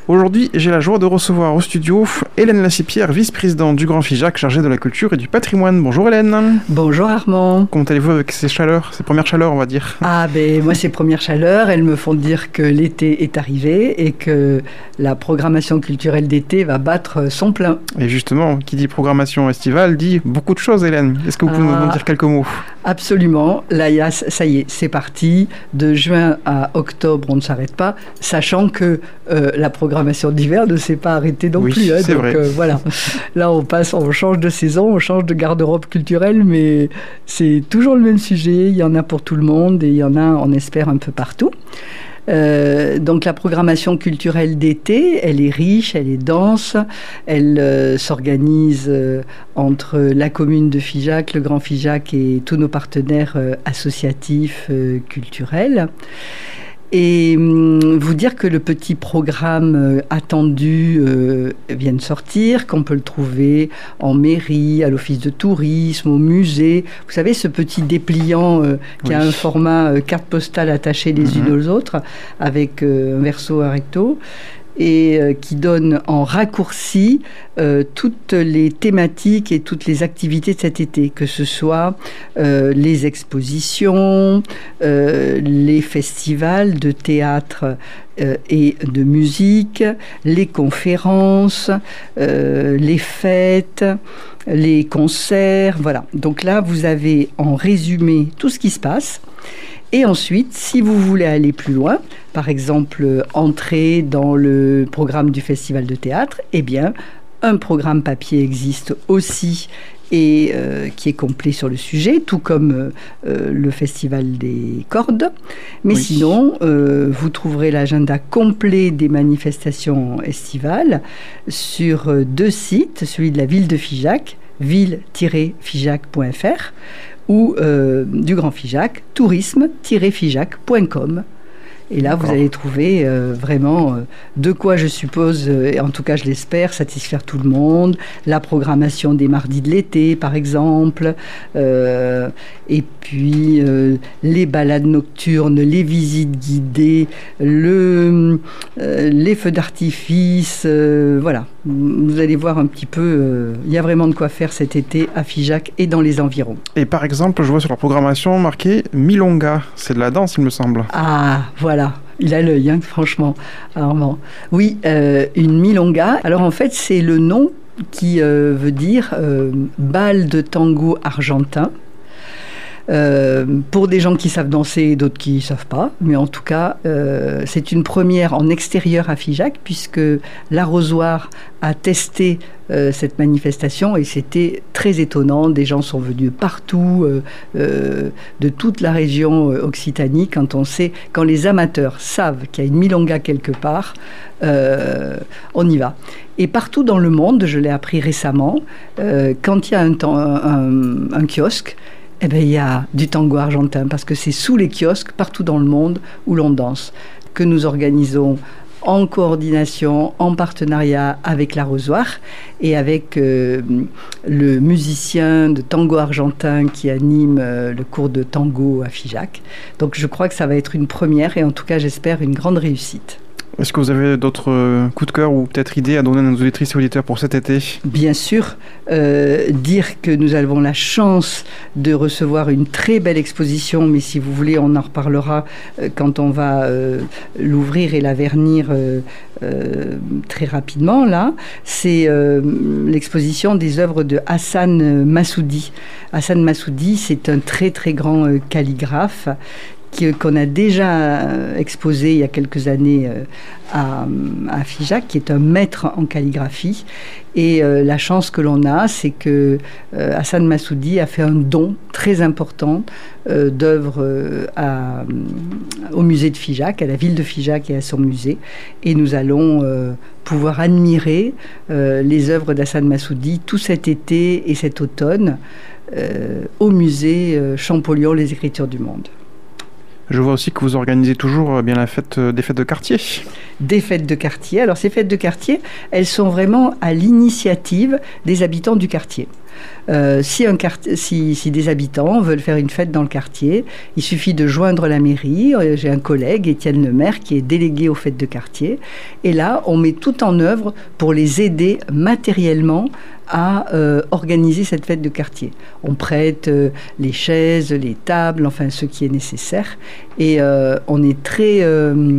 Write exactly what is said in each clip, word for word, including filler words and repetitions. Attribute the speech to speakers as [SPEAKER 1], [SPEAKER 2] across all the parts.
[SPEAKER 1] Aujourd'hui, j'ai la joie de recevoir au studio Hélène Lacipierre, vice-présidente du Grand Figeac, chargée de la culture et du patrimoine. Bonjour Hélène.
[SPEAKER 2] Bonjour Armand.
[SPEAKER 1] Comment allez-vous avec ces chaleurs, ces premières chaleurs on va dire?
[SPEAKER 2] Ah ben moi ces premières chaleurs, elles me font dire que l'été est arrivé et que la programmation culturelle d'été va battre son plein.
[SPEAKER 1] Et justement, qui dit programmation estivale dit beaucoup de choses Hélène. Est-ce que vous pouvez ah, nous dire quelques mots?
[SPEAKER 2] Absolument. Là, y a, ça y est, c'est parti. De juin à octobre, on ne s'arrête pas, sachant que euh, la programmation d'hiver ne s'est pas arrêtée non
[SPEAKER 1] oui,
[SPEAKER 2] plus. Hein,
[SPEAKER 1] c'est
[SPEAKER 2] donc
[SPEAKER 1] vrai.
[SPEAKER 2] Euh, voilà. Là, on passe, on change de saison, on change de garde-robe culturelle, mais c'est toujours le même sujet. Il y en a pour tout le monde et il y en a, on espère, un peu partout. Euh, donc la programmation culturelle d'été, elle est riche, elle est dense, elle euh, s'organise euh, entre la commune de Figeac, le Grand Figeac et tous nos partenaires euh, associatifs euh, culturels. Et hum, vous dire que le petit programme euh, attendu euh, vient de sortir, qu'on peut le trouver en mairie, à l'office de tourisme, au musée. Vous savez, ce petit dépliant euh, qui oui. a un format euh, carte postale attachée les mm-hmm. unes aux autres, avec euh, un verso, un recto, et euh, qui donne en raccourci euh, toutes les thématiques et toutes les activités de cet été, que ce soit euh, les expositions, euh, les festivals de théâtre euh, et de musique, les conférences, euh, les fêtes, les concerts, voilà. Donc là, vous avez en résumé tout ce qui se passe. Et ensuite, si vous voulez aller plus loin, par exemple, entrer dans le programme du Festival de théâtre, eh bien, un programme papier existe aussi et euh, qui est complet sur le sujet, tout comme euh, le Festival des cordes. Mais oui. sinon, euh, vous trouverez l'agenda complet des manifestations estivales sur deux sites, celui de la ville de Figeac, ville tiret figeac point f r, ou euh, du Grand Figeac, tourisme tiret figeac point com. Et là, D'accord. vous allez trouver euh, vraiment euh, de quoi, je suppose, euh, et en tout cas je l'espère, satisfaire tout le monde. La programmation des mardis de l'été, par exemple. Euh, et puis, euh, les balades nocturnes, les visites guidées, le, euh, les feux d'artifice. Euh, voilà, vous allez voir un petit peu, euh, il y a vraiment de quoi faire cet été à Figeac et dans les environs.
[SPEAKER 1] Et par exemple, je vois sur la programmation marqué Milonga. C'est de la danse, il me semble.
[SPEAKER 2] Ah, voilà. Voilà, il a l'œil, hein, franchement, Armand. Oui, euh, une milonga. Alors en fait, c'est le nom qui euh, veut dire euh, bal de tango argentin. Euh, pour des gens qui savent danser et d'autres qui ne savent pas. Mais en tout cas, euh, c'est une première en extérieur à Figeac, puisque l'Arrosoir a testé euh, cette manifestation et c'était très étonnant. Des gens sont venus partout, euh, euh, de toute la région euh, Occitanie. Quand on sait, quand les amateurs savent qu'il y a une milonga quelque part, euh, on y va. Et partout dans le monde, je l'ai appris récemment, euh, quand il y a un, un, un kiosque, eh bien, il y a du tango argentin, parce que c'est sous les kiosques, partout dans le monde, où l'on danse, que nous organisons en coordination, en partenariat avec l'Arrosoir et avec euh, le musicien de tango argentin qui anime euh, le cours de tango à Figeac. Donc je crois que ça va être une première et en tout cas, j'espère, une grande réussite.
[SPEAKER 1] Est-ce que vous avez d'autres euh, coups de cœur ou peut-être idées à donner à nos auditrices et auditeurs pour cet été?
[SPEAKER 2] Bien sûr, euh, dire que nous avons la chance de recevoir une très belle exposition, mais si vous voulez, on en reparlera euh, quand on va euh, l'ouvrir et la vernir euh, euh, très rapidement. Là, c'est euh, l'exposition des œuvres de Hassan Massoudi. Hassan Massoudi, c'est un très très grand euh, calligraphe qu'on a déjà exposé il y a quelques années à, à Figeac, qui est un maître en calligraphie. Et euh, la chance que l'on a, c'est que euh, Hassan Massoudi a fait un don très important euh, d'œuvres euh, à, au musée de Figeac, à la ville de Figeac et à son musée. Et nous allons euh, pouvoir admirer euh, les œuvres d'Hassan Massoudi tout cet été et cet automne euh, au musée euh, Champollion, les Écritures du Monde.
[SPEAKER 1] Je vois aussi que vous organisez toujours bien la fête des fêtes de quartier.
[SPEAKER 2] Des fêtes de quartier. Alors ces fêtes de quartier, elles sont vraiment à l'initiative des habitants du quartier. Euh, si, un quart- si, si des habitants veulent faire une fête dans le quartier, il suffit de joindre la mairie. Euh, J'ai un collègue, Étienne Lemaire, qui est délégué aux fêtes de quartier. Et là, on met tout en œuvre pour les aider matériellement à euh, organiser cette fête de quartier. On prête euh, les chaises, les tables, enfin ce qui est nécessaire. Et euh, on est très, euh,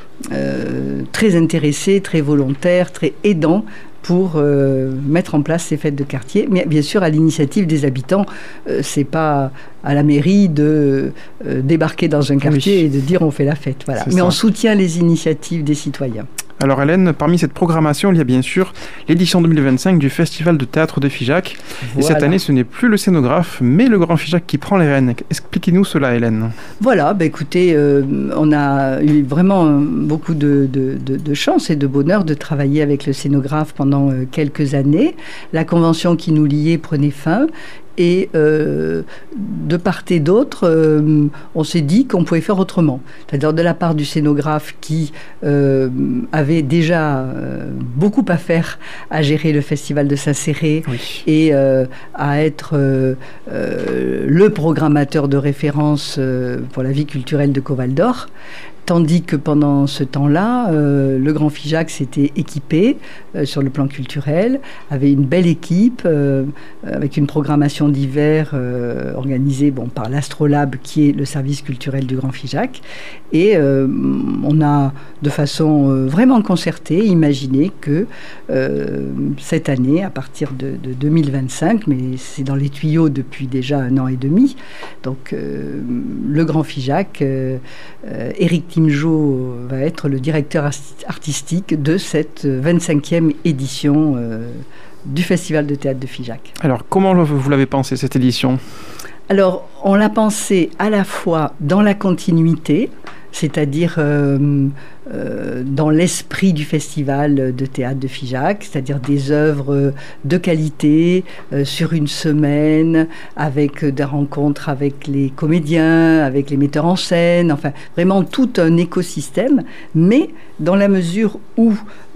[SPEAKER 2] euh, très intéressé, très volontaire, très aidant pour euh, mettre en place ces fêtes de quartier. Mais bien sûr, à l'initiative des habitants, euh, c'est pas à la mairie de euh, débarquer dans un quartier oui. et de dire on fait la fête. Voilà. Mais ça. On soutient les initiatives des citoyens.
[SPEAKER 1] Alors Hélène, parmi cette programmation, il y a bien sûr l'édition deux mille vingt-cinq du Festival de théâtre de Figeac. Voilà. Et cette année, ce n'est plus le scénographe, mais le Grand Figeac qui prend les rênes. Expliquez-nous cela, Hélène.
[SPEAKER 2] Voilà, bah écoutez, euh, on a eu vraiment beaucoup de, de, de, de chance et de bonheur de travailler avec le scénographe pendant euh, quelques années. La convention qui nous liait prenait fin. Et euh, de part et d'autre, euh, on s'est dit qu'on pouvait faire autrement. C'est-à-dire de la part du scénographe qui euh, avait déjà euh, beaucoup à faire à gérer le festival de Saint-Céré oui. et euh, à être euh, euh, le programmateur de référence euh, pour la vie culturelle de Coval-d'Or. Tandis que pendant ce temps-là, euh, le Grand Figeac s'était équipé euh, sur le plan culturel, avait une belle équipe euh, avec une programmation d'hiver euh, organisée bon, par l'Astrolabe, qui est le service culturel du Grand Figeac. Et euh, on a, de façon euh, vraiment concertée, imaginé que euh, cette année, à partir de, de deux mille vingt-cinq, mais c'est dans les tuyaux depuis déjà un an et demi, donc euh, le Grand Figeac, euh, euh, Éric Timjot va être le directeur artistique de cette vingt-cinquième édition euh, du Festival de théâtre de Figeac.
[SPEAKER 1] Alors, comment vous l'avez pensé, cette édition ?
[SPEAKER 2] Alors, on l'a pensé à la fois dans la continuité, c'est-à-dire euh, euh, dans l'esprit du festival de théâtre de Figeac, c'est-à-dire des œuvres de qualité euh, sur une semaine, avec des rencontres avec les comédiens, avec les metteurs en scène, enfin vraiment tout un écosystème, mais dans la mesure où,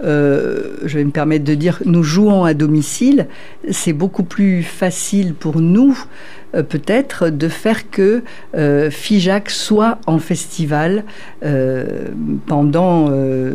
[SPEAKER 2] euh, je vais me permettre de dire, nous jouons à domicile, c'est beaucoup plus facile pour nous Euh, peut-être de faire que euh, Figeac soit en festival euh, pendant euh,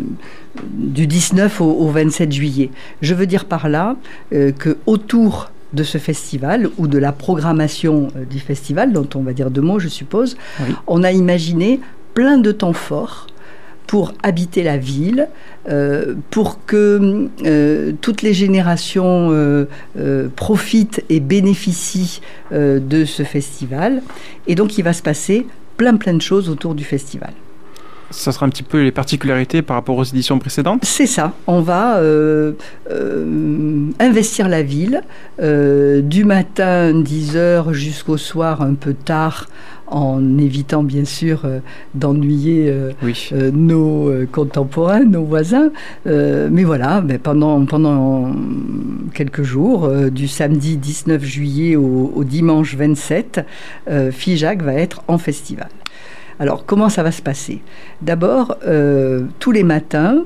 [SPEAKER 2] du dix-neuf au, au vingt-sept juillet. Je veux dire par là euh, que autour de ce festival ou de la programmation euh, du festival, dont on va dire deux mots, je suppose, oui. On a imaginé plein de temps forts pour habiter la ville, euh, pour que euh, toutes les générations euh, euh, profitent et bénéficient euh, de ce festival. Et donc, il va se passer plein, plein de choses autour du festival.
[SPEAKER 1] Ça sera un petit peu les particularités par rapport aux éditions précédentes ?
[SPEAKER 2] C'est ça. On va euh, euh, investir la ville euh, du matin dix heures jusqu'au soir un peu tard, en évitant bien sûr euh, d'ennuyer euh, oui. euh, nos euh, contemporains, nos voisins. Euh, mais voilà, ben pendant, pendant quelques jours, euh, du samedi dix-neuf juillet au, au dimanche vingt-sept, euh, Figeac va être en festival. Alors, comment ça va se passer ? D'abord, euh, tous les matins,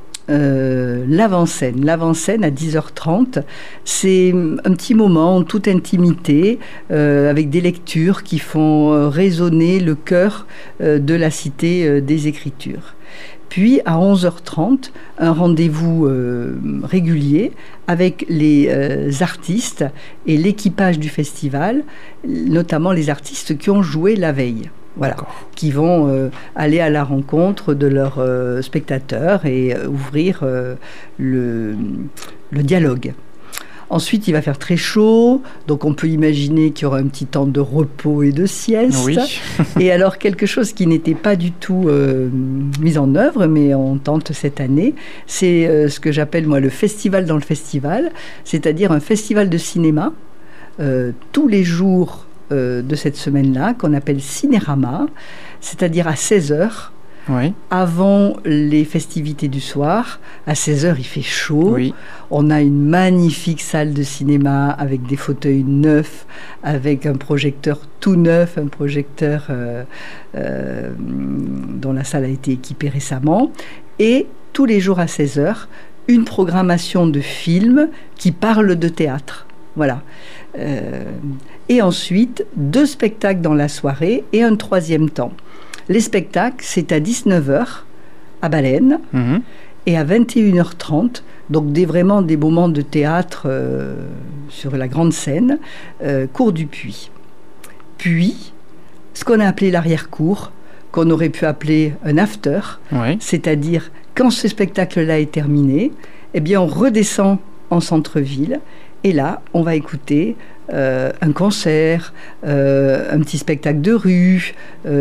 [SPEAKER 2] euh, l'avant-scène. L'avant-scène à dix heures trente, c'est un petit moment en toute intimité, euh, avec des lectures qui font résonner le cœur euh, de la Cité euh, des Écritures. Puis, à onze heures trente, un rendez-vous euh, régulier avec les euh, artistes et l'équipage du festival, notamment les artistes qui ont joué la veille. Voilà, D'accord. qui vont euh, aller à la rencontre de leurs euh, spectateurs et euh, ouvrir euh, le, le dialogue. Ensuite, il va faire très chaud, donc on peut imaginer qu'il y aura un petit temps de repos et de sieste.
[SPEAKER 1] Oui.
[SPEAKER 2] Et alors, quelque chose qui n'était pas du tout euh, mis en œuvre, mais on tente cette année, c'est euh, ce que j'appelle, moi, le festival dans le festival, c'est-à-dire un festival de cinéma, euh, tous les jours de cette semaine-là, qu'on appelle Cinérama, c'est-à-dire à seize heures, oui. avant les festivités du soir. À seize heures, il fait chaud. Oui. On a une magnifique salle de cinéma avec des fauteuils neufs, avec un projecteur tout neuf, un projecteur euh, euh, dont la salle a été équipée récemment. Et tous les jours à seize heures, une programmation de films qui parlent de théâtre. Voilà. Euh, et ensuite, deux spectacles dans la soirée et un troisième temps. Les spectacles, c'est à dix-neuf heures à Baleine mmh. et à vingt et une heures trente, donc des, vraiment des moments de théâtre euh, sur la grande scène, euh, cours du Puy. Puis, ce qu'on a appelé l'arrière-cour, qu'on aurait pu appeler un after, oui. c'est-à-dire quand ce spectacle-là est terminé, eh bien on redescend en centre-ville et là, on va écouter euh, un concert, euh, un petit spectacle de rue,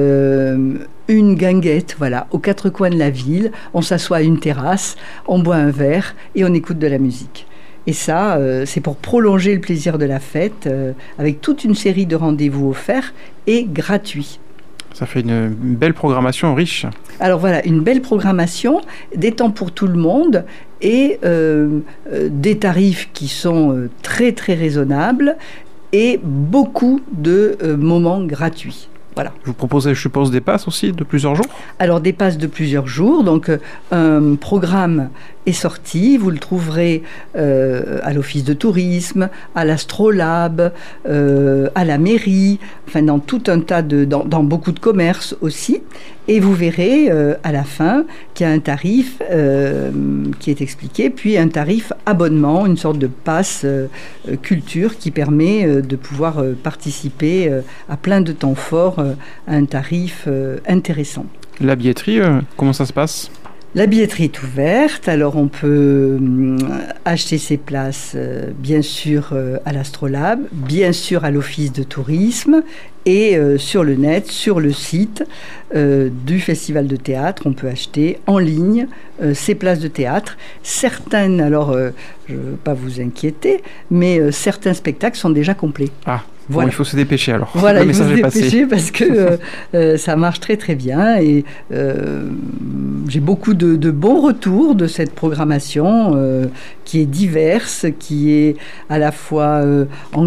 [SPEAKER 2] euh, une guinguette, voilà, aux quatre coins de la ville. On s'assoit à une terrasse, on boit un verre et on écoute de la musique. Et ça, euh, c'est pour prolonger le plaisir de la fête, euh, avec toute une série de rendez-vous offerts et gratuits.
[SPEAKER 1] Ça fait une belle programmation riche.
[SPEAKER 2] Alors voilà, une belle programmation, des temps pour tout le monde et euh, euh, des tarifs qui sont euh, très très raisonnables et beaucoup de euh, moments gratuits. Voilà.
[SPEAKER 1] Vous proposez, je suppose, des passes aussi de plusieurs jours ?
[SPEAKER 2] Alors, des passes de plusieurs jours. Donc, un programme est sorti. Vous le trouverez euh, à l'Office de tourisme, à l'Astrolabe, euh, à la mairie, enfin, dans tout un tas de... dans, dans beaucoup de commerces aussi. Et vous verrez euh, à la fin qu'il y a un tarif euh, qui est expliqué, puis un tarif abonnement, une sorte de passe euh, culture qui permet euh, de pouvoir euh, participer euh, à plein de temps forts euh, à un tarif euh, intéressant.
[SPEAKER 1] La billetterie, euh, comment ça se passe ?
[SPEAKER 2] La billetterie est ouverte, alors on peut euh, acheter ses places euh, bien sûr euh, à l'Astrolabe, bien sûr à l'Office de tourisme et euh, sur le net, sur le site euh, du Festival de théâtre, on peut acheter en ligne euh, ses places de théâtre. Certaines, alors euh, je ne veux pas vous inquiéter, mais euh, certains spectacles sont déjà complets.
[SPEAKER 1] Ah. Voilà. Bon, il faut se dépêcher alors.
[SPEAKER 2] Voilà, il faut se dépêcher parce que euh, euh, ça marche très très bien et euh, j'ai beaucoup de, de bons retours de cette programmation euh, qui est diverse, qui est à la fois euh,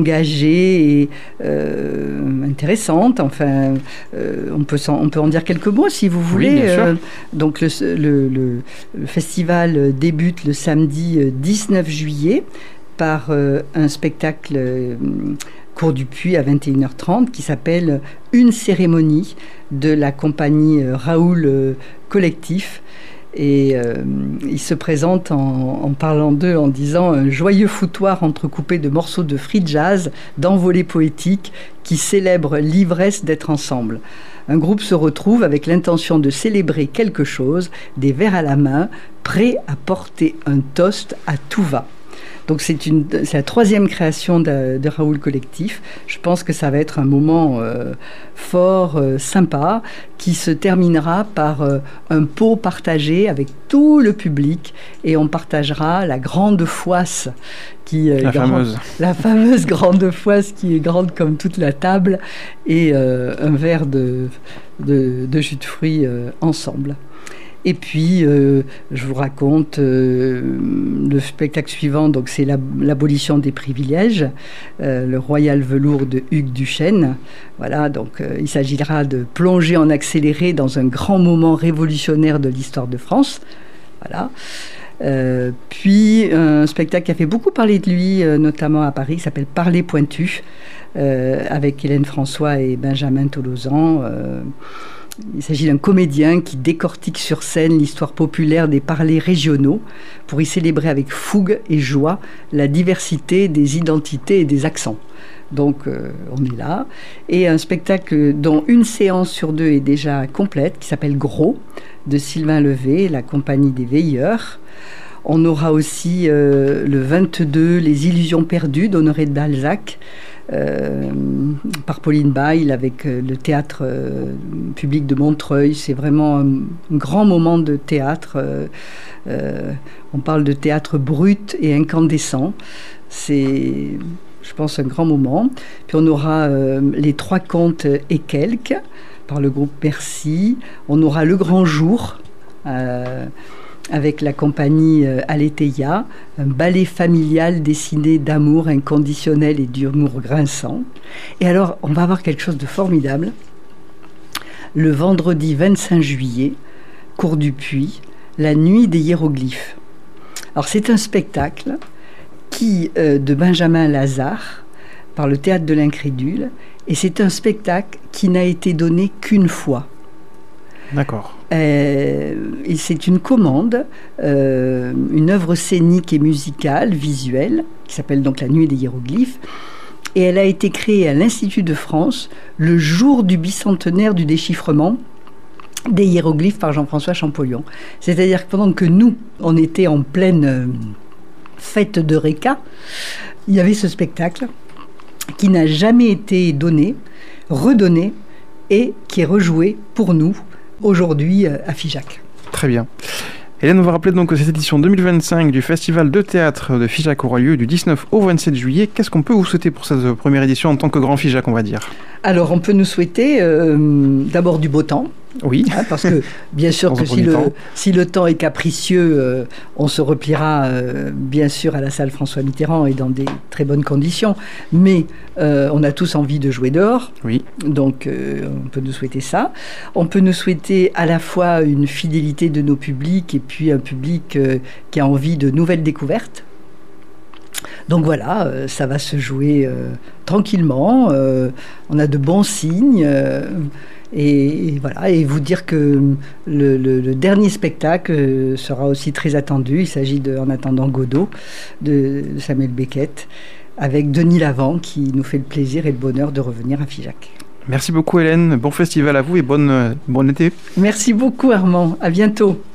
[SPEAKER 2] engagée et euh, intéressante. Enfin, euh, on peut on peut en dire quelques mots si vous voulez.
[SPEAKER 1] Oui, bien sûr. Euh,
[SPEAKER 2] donc le, le, le, le festival débute le samedi dix-neuf juillet par euh, un spectacle euh, Cours du Puy à vingt et une heures trente qui s'appelle Une cérémonie de la compagnie Raoul euh, Collectif. Et euh, il se présente en, en parlant d'eux, en disant un joyeux foutoir entrecoupé de morceaux de free jazz, d'envolées poétiques qui célèbrent l'ivresse d'être ensemble. Un groupe se retrouve avec l'intention de célébrer quelque chose, des verres à la main, prêt à porter un toast à tout va. Donc c'est, une, c'est la troisième création de, de Raoul Collectif. Je pense que ça va être un moment euh, fort, euh, sympa, qui se terminera par euh, un pot partagé avec tout le public et on partagera la grande foisse qui
[SPEAKER 1] euh, la
[SPEAKER 2] grande,
[SPEAKER 1] fameuse
[SPEAKER 2] la fameuse grande foisse qui est grande comme toute la table et euh, un verre de, de, de jus de fruits euh, ensemble. Et puis, euh, je vous raconte euh, le spectacle suivant, donc c'est la, l'abolition des privilèges, euh, le Royal Velours de Hugues Duchesne. Voilà, donc euh, il s'agira de plonger en accéléré dans un grand moment révolutionnaire de l'histoire de France. Voilà. Euh, puis, un spectacle qui a fait beaucoup parler de lui, euh, notamment à Paris, qui s'appelle Parler Pointu, euh, avec Hélène François et Benjamin Tolosan. Euh, Il s'agit d'un comédien qui décortique sur scène l'histoire populaire des parlers régionaux pour y célébrer avec fougue et joie la diversité des identités et des accents. Donc euh, on est là. Et un spectacle dont une séance sur deux est déjà complète, qui s'appelle Gros, de Sylvain Levé, la compagnie des Veilleurs. On aura aussi euh, le vingt-deux, Les Illusions perdues d'Honoré de Balzac, Euh, par Pauline Bail avec euh, le théâtre euh, public de Montreuil. C'est vraiment un, un grand moment de théâtre. Euh, euh, on parle de théâtre brut et incandescent. C'est, je pense, un grand moment. Puis on aura euh, Les Trois Contes et quelques par le groupe Merci. On aura Le Grand Jour euh, avec la compagnie euh, Aletheia, un ballet familial dessiné d'amour inconditionnel et d'humour grinçant. Et alors, on va avoir quelque chose de formidable. Le vendredi vingt-cinq juillet, Cours du Puy, La nuit des hiéroglyphes. Alors, c'est un spectacle qui sorti euh, de Benjamin Lazare par le Théâtre de l'Incrédule, et c'est un spectacle qui n'a été donné qu'une fois.
[SPEAKER 1] D'accord.
[SPEAKER 2] Euh, et c'est une commande, euh, une œuvre scénique et musicale, visuelle, qui s'appelle donc La Nuit des hiéroglyphes, et elle a été créée à l'Institut de France le jour du bicentenaire du déchiffrement des hiéroglyphes par Jean-François Champollion. C'est-à-dire que pendant que nous, on était en pleine euh, fête de Réca, il y avait ce spectacle qui n'a jamais été donné, redonné, et qui est rejoué pour nous aujourd'hui euh, à Figeac.
[SPEAKER 1] Très bien. Hélène, on va rappeler donc que cette édition deux mille vingt-cinq du Festival de théâtre de Figeac aura lieu du dix-neuf au vingt-sept juillet. Qu'est-ce qu'on peut vous souhaiter pour cette première édition en tant que grand Figeac, on va dire ?
[SPEAKER 2] Alors, on peut nous souhaiter euh, d'abord du beau temps.
[SPEAKER 1] Oui.
[SPEAKER 2] Hein, parce que, bien sûr, que si le, si le temps est capricieux, euh, on se repliera, euh, bien sûr, à la salle François Mitterrand et dans des très bonnes conditions. Mais euh, on a tous envie de jouer dehors.
[SPEAKER 1] Oui.
[SPEAKER 2] Donc, euh, on peut nous souhaiter ça. On peut nous souhaiter à la fois une fidélité de nos publics et puis un public euh, qui a envie de nouvelles découvertes. Donc voilà, euh, ça va se jouer euh, tranquillement. Euh, on a de bons signes. Euh, Et, et voilà, et vous dire que le, le, le dernier spectacle sera aussi très attendu. Il s'agit de En attendant Godot de, de Samuel Beckett, avec Denis Lavant qui nous fait le plaisir et le bonheur de revenir à Figeac.
[SPEAKER 1] Merci beaucoup Hélène, bon festival à vous et bonne, bon été.
[SPEAKER 2] Merci beaucoup Armand, à bientôt.